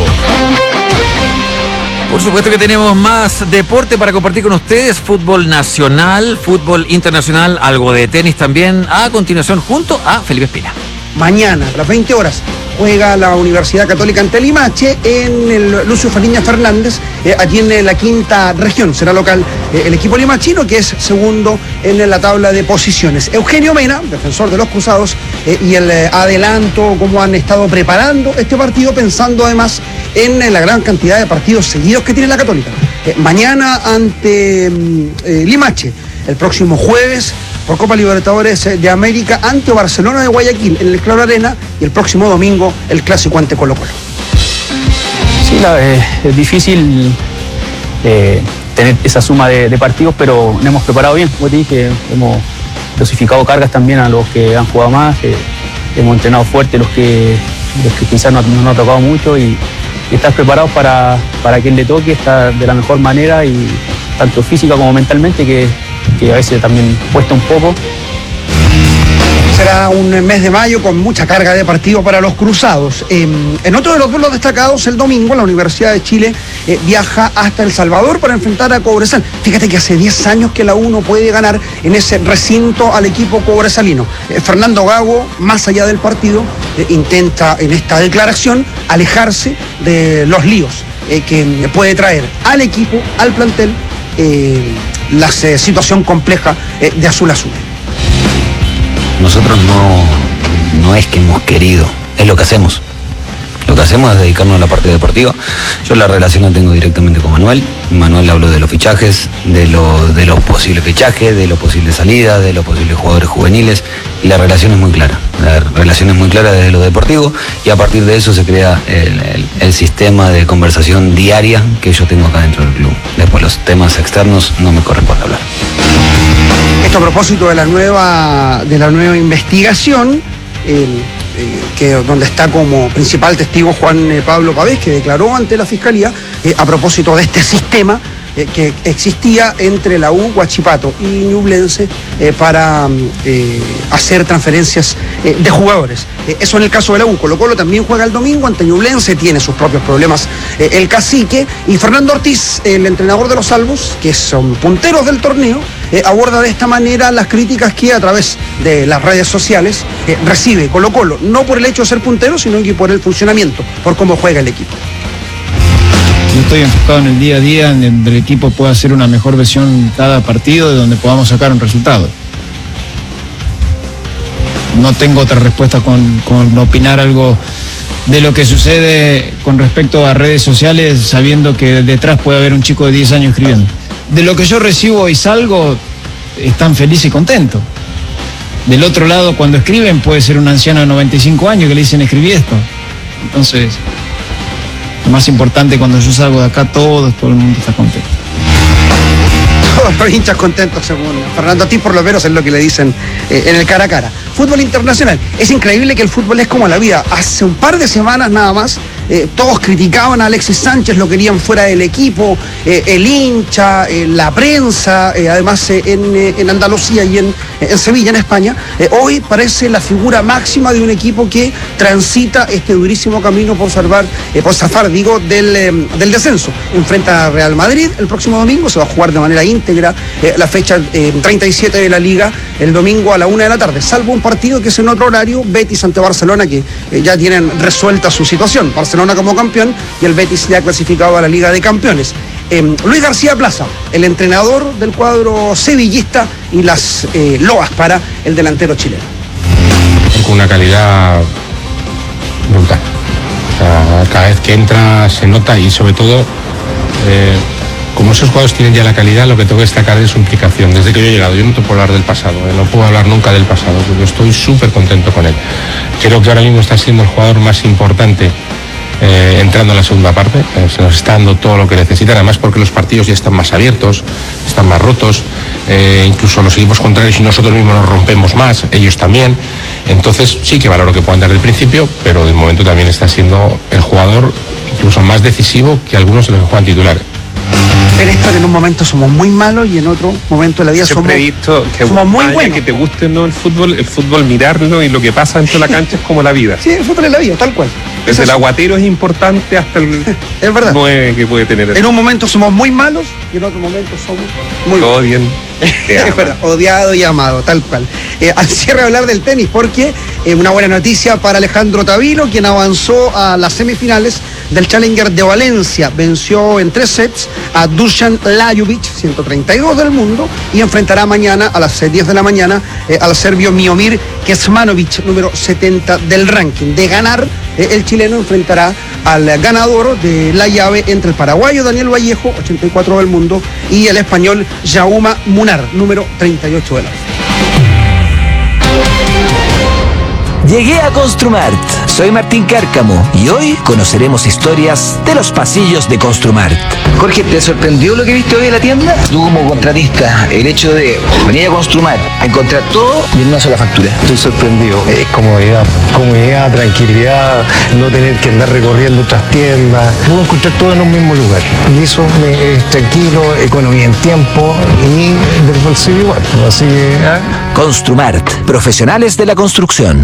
Por supuesto que tenemos más deporte para compartir con ustedes, fútbol nacional, fútbol internacional, algo de tenis también, a continuación junto a Felipe Espina. mañana a las 20 horas juega la Universidad Católica ante Limache en el Lucio Fariña Fernández, allí en la quinta región. Será local el equipo limachino, que es segundo en la tabla de posiciones. Eugenio Mena, defensor de los Cruzados, y el adelanto, cómo han estado preparando este partido, pensando además en la gran cantidad de partidos seguidos que tiene la Católica. Mañana ante Limache, el próximo jueves por Copa Libertadores de América ante Barcelona de Guayaquil en el Claro Arena, y el próximo domingo el clásico ante Colo Colo. Sí, es difícil tener esa suma de partidos, pero nos hemos preparado bien. Como te dije, hemos dosificado cargas también a los que han jugado más, hemos entrenado fuerte los que quizás no nos ha tocado mucho, y estar preparados para quien le toque, estar de la mejor manera, y tanto física como mentalmente, que a veces también cuesta un poco. Será un mes de mayo con mucha carga de partido para los Cruzados. En otro de los duelos destacados, el domingo la Universidad de Chile viaja hasta El Salvador para enfrentar a Cobresal. Fíjate que hace 10 años que la U no puede ganar en ese recinto al equipo cobresalino. Fernando Gago, más allá del partido, intenta en esta declaración alejarse de los líos que puede traer al equipo, al plantel, la situación compleja de Azul Azul. Nosotros no es que hemos querido, es lo que hacemos. Lo que hacemos es dedicarnos a la parte deportiva. Yo la relación la tengo directamente con Manuel. Manuel habló de los fichajes, de los posibles fichajes, de los posibles salidas, de los posibles jugadores juveniles, y la relación es muy clara. La relación es muy clara desde lo deportivo, y a partir de eso se crea el sistema de conversación diaria que yo tengo acá dentro del club. Después los temas externos no me corresponde hablar. Esto a propósito de la nueva investigación, donde está como principal testigo Juan Pablo Pavés, que declaró ante la Fiscalía a propósito de este sistema que existía entre la U, Huachipato y Ñublense para hacer transferencias de jugadores. Eso en el caso de la U. Colo Colo también juega el domingo ante Ñublense, tiene sus propios problemas el cacique, y Fernando Ortiz, el entrenador de los Salvos, que son punteros del torneo, aborda de esta manera las críticas que a través de las redes sociales recibe Colo Colo, no por el hecho de ser puntero, sino que por el funcionamiento, por cómo juega el equipo. Yo estoy enfocado en el día a día, en donde el equipo pueda hacer una mejor versión cada partido, de donde podamos sacar un resultado. No tengo otra respuesta con opinar algo de lo que sucede con respecto a redes sociales, sabiendo que detrás puede haber un chico de 10 años escribiendo. De lo que yo recibo y salgo, están felices y contentos. Del otro lado, cuando escriben, puede ser un anciano de 95 años que le dicen escribí esto. Entonces, lo más importante, cuando yo salgo de acá, todo el mundo está contento. Todos los hinchas contentos, según Fernando Ortiz, por lo menos es lo que le dicen en el cara a cara. Fútbol internacional. Es increíble que el fútbol es como la vida. Hace un par de semanas nada más, todos criticaban a Alexis Sánchez, lo querían fuera del equipo, el hincha, la prensa, además en Andalucía y en Sevilla, en España. Hoy parece la figura máxima de un equipo que transita este durísimo camino por zafar del descenso. Enfrenta a Real Madrid el próximo domingo, se va a jugar de manera íntegra la fecha 37 de la Liga, el domingo a la 1 de la tarde, salvo un partido que es en otro horario, Betis ante Barcelona, que ya tienen resuelta su situación. Barcelona como campeón y el Betis ya clasificado a la Liga de Campeones. Luis García Plaza, el entrenador del cuadro sevillista, y las loas para el delantero chileno. Con una calidad brutal. O sea, cada vez que entra se nota, y sobre todo, como esos jugadores tienen ya la calidad, lo que tengo que destacar es su implicación. Desde que yo he llegado, yo no te puedo hablar del pasado, no puedo hablar nunca del pasado, porque estoy súper contento con él. Creo que ahora mismo está siendo el jugador más importante entrando en la segunda parte. Se nos está dando todo lo que necesitan, además porque los partidos ya están más abiertos, están más rotos, incluso los equipos contrarios y nosotros mismos nos rompemos más, ellos también. Entonces sí que valoro que puedan dar del principio, pero de momento también está siendo el jugador incluso más decisivo que algunos de los que juegan titulares. En esto, en un momento somos muy malos y en otro momento de la vida siempre he visto que somos muy buenos. Que te guste o no el fútbol mirarlo y lo que pasa dentro de la cancha es como la vida. Sí, el fútbol es la vida, tal cual. Desde el aguatero es importante hasta el es verdad. 9 que puede tener. En un momento somos muy malos y en otro momento somos muy buenos. Todo bien. Es verdad, odiado y amado, tal cual. Al cierre hablar del tenis, porque una buena noticia para Alejandro Tavilo, quien avanzó a las semifinales del Challenger de Valencia. Venció en 3 sets a Dusan Lajovic, 132 del mundo, y enfrentará mañana a las 10 de la mañana al serbio Miomir Kecmanovic, número 70 del ranking. De ganar, el chileno enfrentará al ganador de la llave entre el paraguayo Daniel Vallejo, 84 del mundo, y el español Jaume Munar, número 38 del mundo. Llegué a Construmart. Soy Martín Cárcamo y hoy conoceremos historias de los pasillos de Construmart. Jorge, ¿te sorprendió lo que viste hoy en la tienda? Tú como contratista, el hecho de venir a Construmart, encontrar todo y en una sola factura. Estoy sorprendido. Es comodidad, tranquilidad, no tener que andar recorriendo otras tiendas. Puedo encontrar todo en un mismo lugar. Y eso es tranquilo, economía en tiempo y del bolsillo igual. Así que... Construmart, profesionales de la construcción.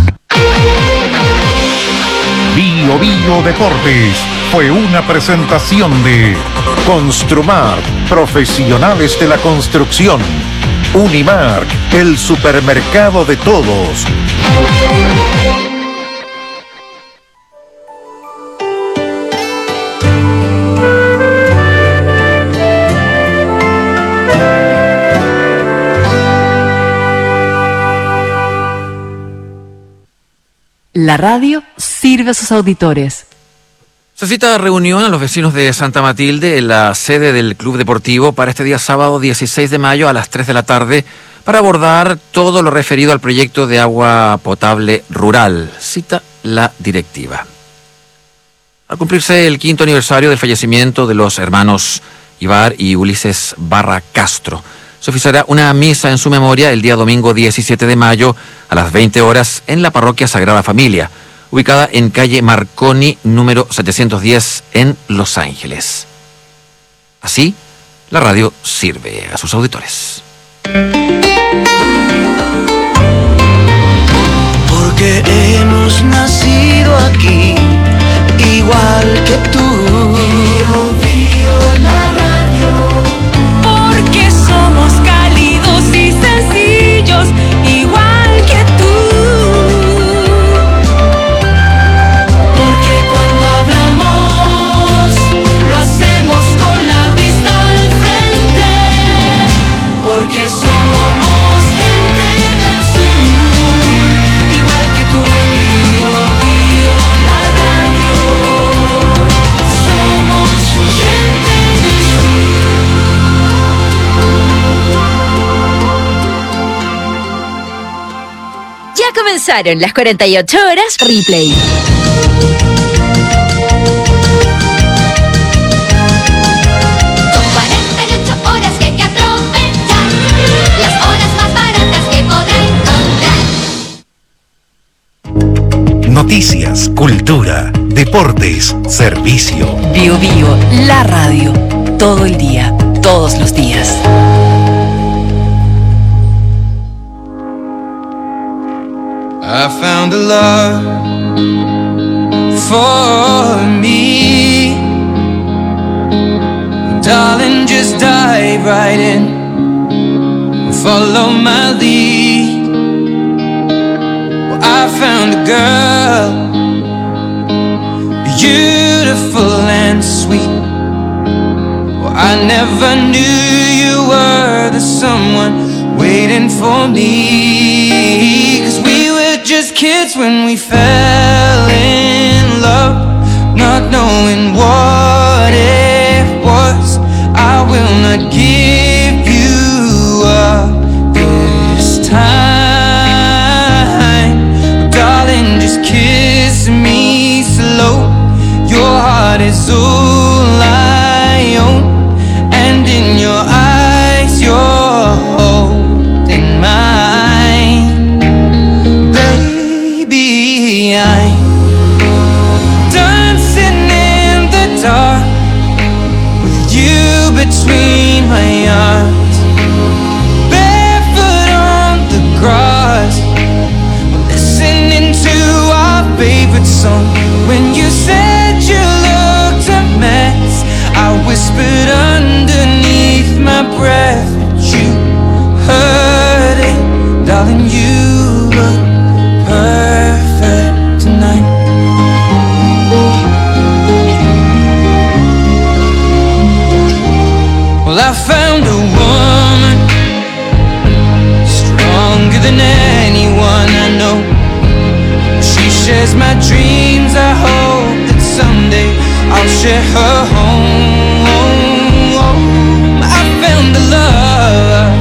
Bio Bio Deportes fue una presentación de Construmart, profesionales de la construcción. Unimark, el supermercado de todos. La radio sirve a sus auditores. Se cita reunión a los vecinos de Santa Matilde en la sede del Club Deportivo para este día sábado 16 de mayo a las 3 de la tarde para abordar todo lo referido al proyecto de agua potable rural. Cita la directiva. Al cumplirse el 5º aniversario del fallecimiento de los hermanos Ibar y Ulises Barra Castro, se oficiará una misa en su memoria el día domingo 17 de mayo a las 20 horas en la parroquia Sagrada Familia, ubicada en calle Marconi, número 710, en Los Ángeles. Así, la radio sirve a sus auditores. Porque hemos nacido aquí, igual que tú. La radio. Porque somos cálidos y sencillos, igual que tú. Porque cuando hablamos, lo hacemos con la vista al frente. Porque somos gente del sur, igual que tú. La radio. Somos gente del sur. Ya comenzaron las 48 horas replay. Son 48 horas que hay que aprovechar, las horas más baratas que podrá encontrar. Noticias, cultura, deportes, servicio. Bio Bio, la radio. Todo el día, todos los días. I found a love for me. Darling, just dive right in, follow my lead. Well, I found a girl, beautiful and sweet. Well, I never knew you were the someone waiting for me. 'Cause we were just kids when we fell in love, not knowing what it was. I will not give you up this time. Darling, just kiss me slow. Your heart is all I own, and in your eyes you're holding mine. Baby, I'm dancing in the I found a woman stronger than anyone I know. She shares my dreams. I hope that someday I'll share her home. I found the love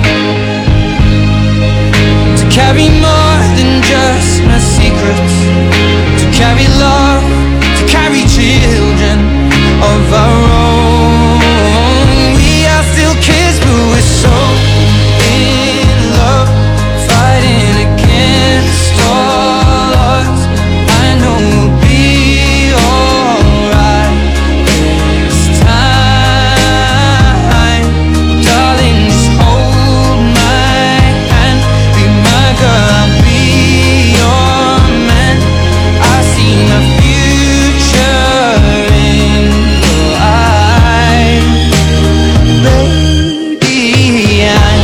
to carry more than just my secrets, to carry love, to carry children of our own. We are still kids, but we're so in love, fighting against all odds. I know we'll be alright this time. Darling, just hold my hand, be my girl, I'll be your man. I see my future in your eyes, baby. I'm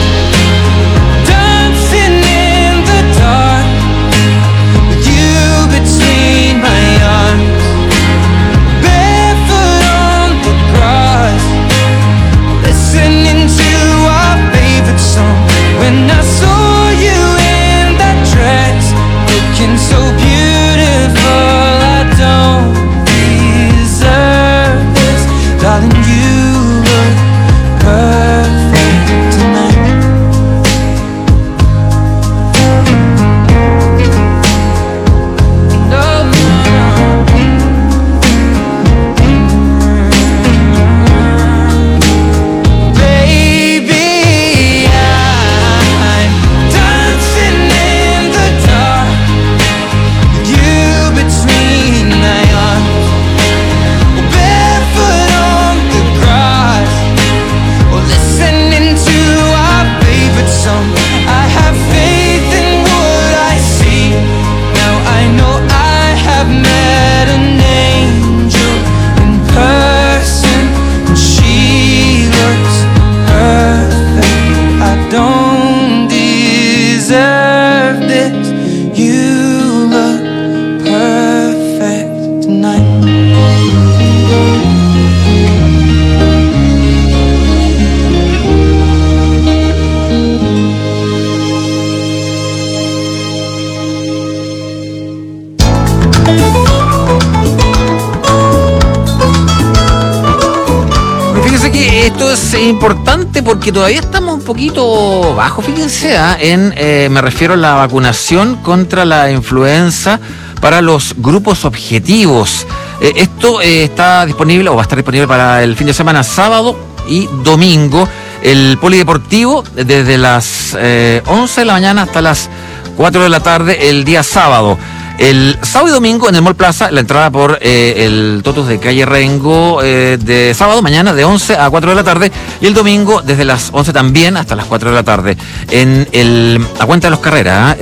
dancing in the dark with you between my arms, barefoot on the grass, listening to our favorite song. When I saw you in that dress, looking so beautiful, I don't deserve this. Darling, you look perfect tonight. Baby, I'm dancing in the dark with you between my arms, barefoot on the grass, or listening to our favorite song. I have faith in what I see. Now I know I have met an angel in person, and she looks perfect. I don't deserve this. You look perfect tonight. Fíjense que esto es importante porque todavía estamos un poquito bajo, fíjense, me refiero a la vacunación contra la influenza para los grupos objetivos. Esto está disponible o va a estar disponible para el fin de semana, sábado y domingo. El polideportivo desde las 11 de la mañana hasta las 4 de la tarde el día sábado. El sábado y domingo en el Mall Plaza, la entrada por el Totos de Calle Rengo de sábado, mañana de 11 a 4 de la tarde, y el domingo desde las 11 también hasta las 4 de la tarde. En a Cuenta de los Carreras,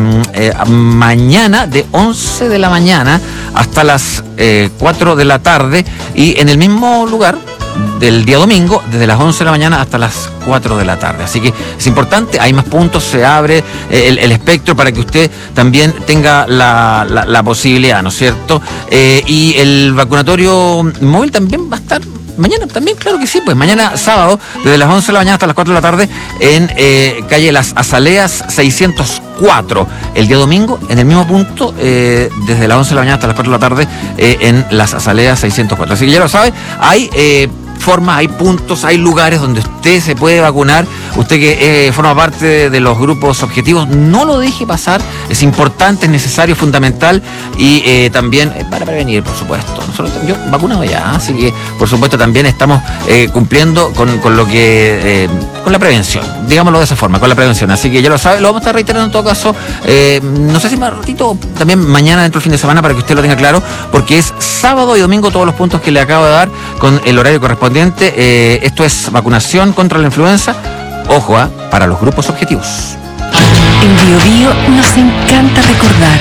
mañana de 11 de la mañana hasta las 4 de la tarde, y en el mismo lugar del día domingo, desde las 11 de la mañana hasta las 4 de la tarde. Así que es importante, hay más puntos, se abre el espectro para que usted también tenga la posibilidad, ¿no es cierto? Y el vacunatorio móvil también va a estar mañana también, claro que sí, pues mañana sábado, desde las 11 de la mañana hasta las 4 de la tarde, en calle Las Azaleas 604. El día domingo, en el mismo punto, desde las 11 de la mañana hasta las 4 de la tarde, en Las Azaleas 604. Así que ya lo sabe, hay formas, hay puntos, hay lugares donde usted se puede vacunar. Usted que forma parte de los grupos objetivos, no lo deje pasar. Es importante, es necesario, fundamental, y también para prevenir, por supuesto. Nosotros, yo vacunado ya, así que por supuesto también estamos cumpliendo con lo que con la prevención, digámoslo de esa forma, con la prevención. Así que ya lo sabe, lo vamos a estar reiterando en todo caso, no sé si más ratito, también mañana dentro del fin de semana, para que usted lo tenga claro, porque es sábado y domingo todos los puntos que le acabo de dar con el horario correspondiente. Esto es vacunación contra la influenza, ojo, para los grupos objetivos. En Bio Bio nos encanta recordar.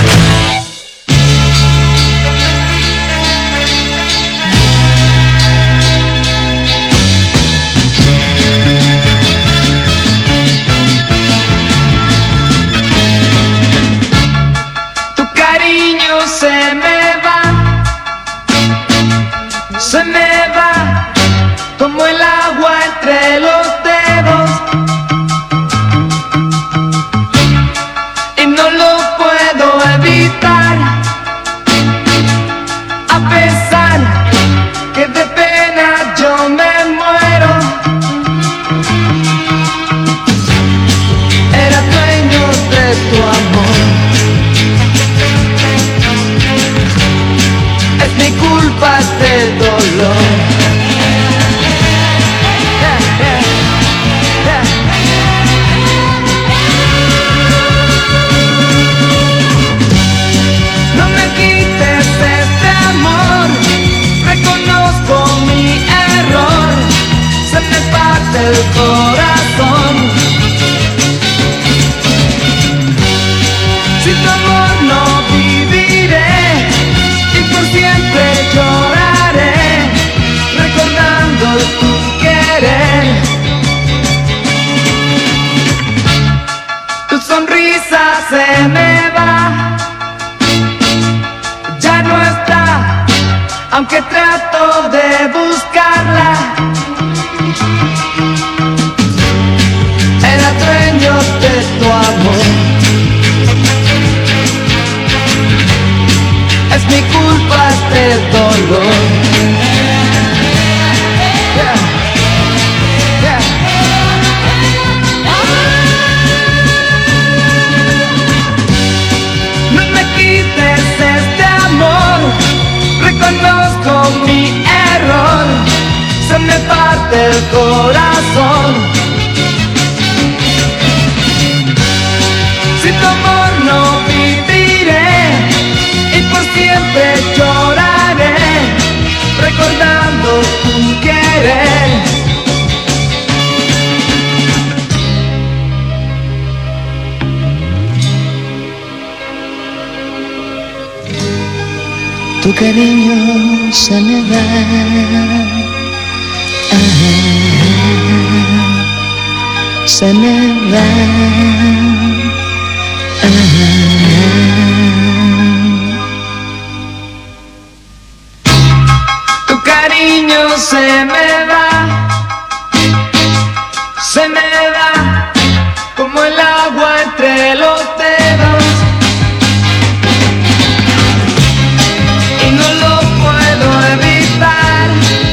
Tu cariño se me va como el agua. mi culpa este dolor. No me quites este amor, reconozco mi error, se me parte el corazón. Sin tu amor no viviré y por siempre lloraré, recordando tu querer. Tu sonrisa se me va, ya no está, aunque trato de buscarla. Era dueño de tu amor. Es mi culpa este dolor. Yeah. Yeah. No me quites este amor, reconozco mi error, se me parte el corazón. Sin tu amor no viviré y por siempre lloraré, recordando tu querer. Tu cariño se me va, se me va. Tu cariño se me va, como el agua entre los dedos, y no lo puedo evitar,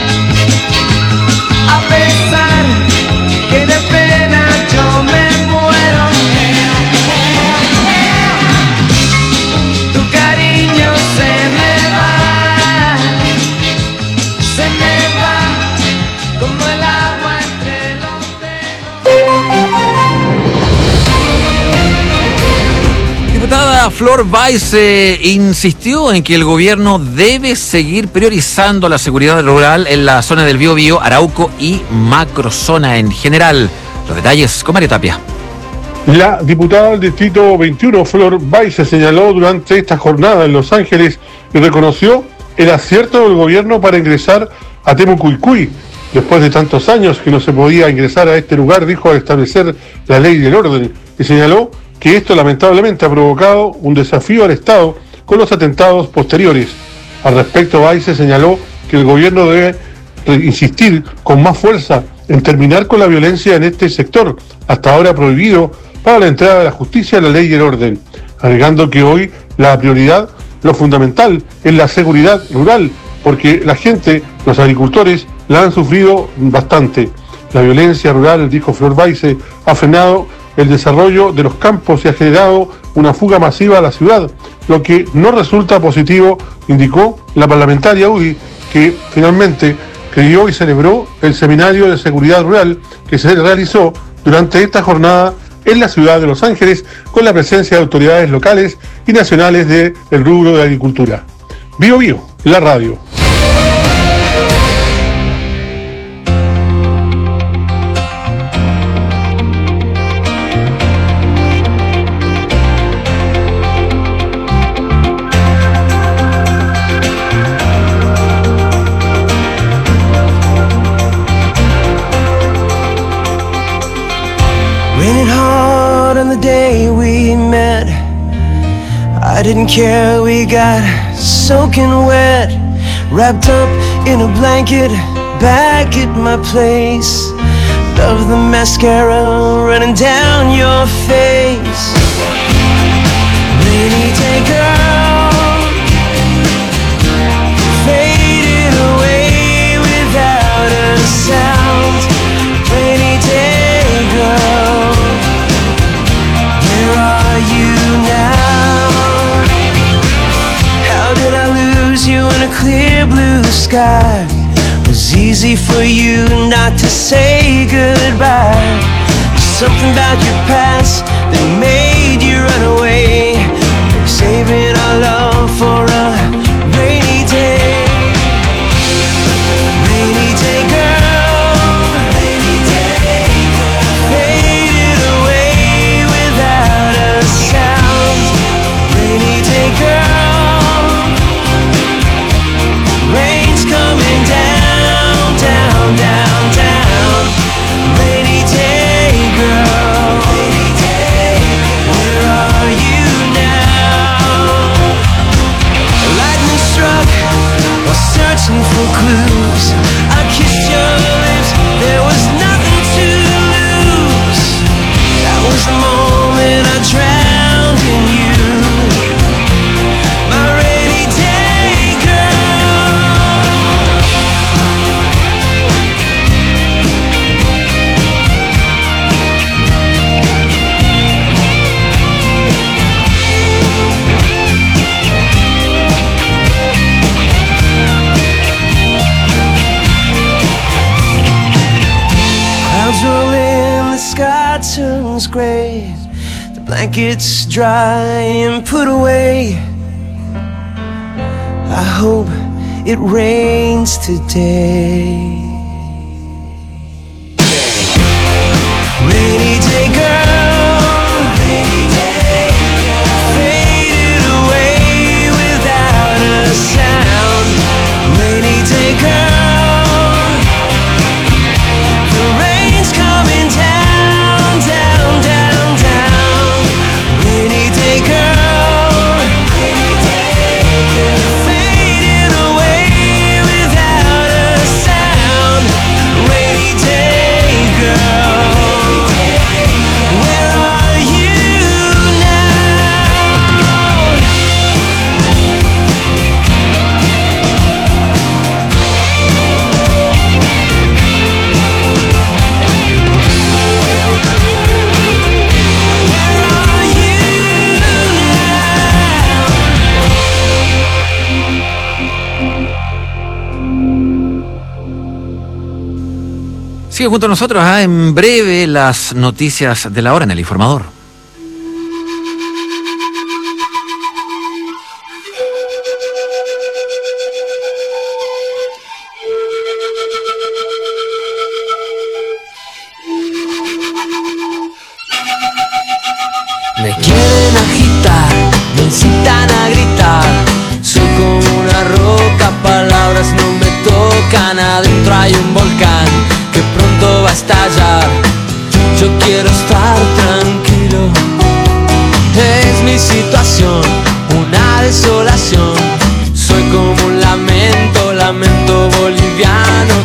a pesar que de pena yo me muero. Tu cariño se me va, como el agua entre los dedos. Diputada Flor Baise insistió en que el gobierno debe seguir priorizando la seguridad rural en la zona del Biobío, Arauco y macrozona en general. Los detalles con Mario Tapia. La diputada del Distrito 21, Flor Baise, señaló durante esta jornada en Los Ángeles y reconoció el acierto del gobierno para ingresar a Temucuicui. Después de tantos años que no se podía ingresar a este lugar, dijo, al establecer la ley y el orden, y señaló que esto lamentablemente ha provocado un desafío al Estado con los atentados posteriores. Al respecto, Baise señaló que el gobierno debe insistir con más fuerza en terminar con la violencia en este sector, hasta ahora prohibido para la entrada de la justicia, la ley y el orden, agregando que hoy la prioridad, lo fundamental, es la seguridad rural, porque la gente, los agricultores, la han sufrido bastante. La violencia rural, dijo Flor Baise, ha frenado el desarrollo de los campos y ha generado una fuga masiva a la ciudad, lo que no resulta positivo, indicó la parlamentaria UDI, que finalmente creyó y celebró el seminario de seguridad rural que se realizó durante esta jornada en la ciudad de Los Ángeles con la presencia de autoridades locales y nacionales del rubro de agricultura. Bio Bio, la radio. I didn't care, we got soaking wet, wrapped up in a blanket, back at my place. Love the mascara running down your face. Rainy day girl, faded away without a sound. Rainy day girl, where are you now? How did I lose you in a a clear blue sky. It was easy for you not to say goodbye. Something about your past that made you run away. Maybe saving our love for a rainy day. Rainy day girl, rainy day girl, faded away without a sound. Rainy day girl, rain's coming down, down, down, down. Rainy day girl, rainy day, where are you now? Lightning struck while searching for clues. I kissed your lips, there was nothing to lose. That was the moment I drowned in you. My rainy day girl. Clouds roll in, the sky turns gray. The blankets dry and put away. I hope it rains today. Rainy day girl, rainy day girl, faded away without a sound. Rainy day girl, the rain's coming down, down, down, down. Rainy day girl, rainy day girl, fading away without a sound. Rainy day girl, where are you now? Sigue junto a nosotros, en breve las noticias de la hora en El Informador. Me quieren agitar, me incitan a gritar. Soy como una roca, palabras no me tocan. Adentro hay un volcán que pronto va a estallar. Yo quiero estar tranquilo. Es mi situación, una desolación. Soy como un lamento, lamento boliviano.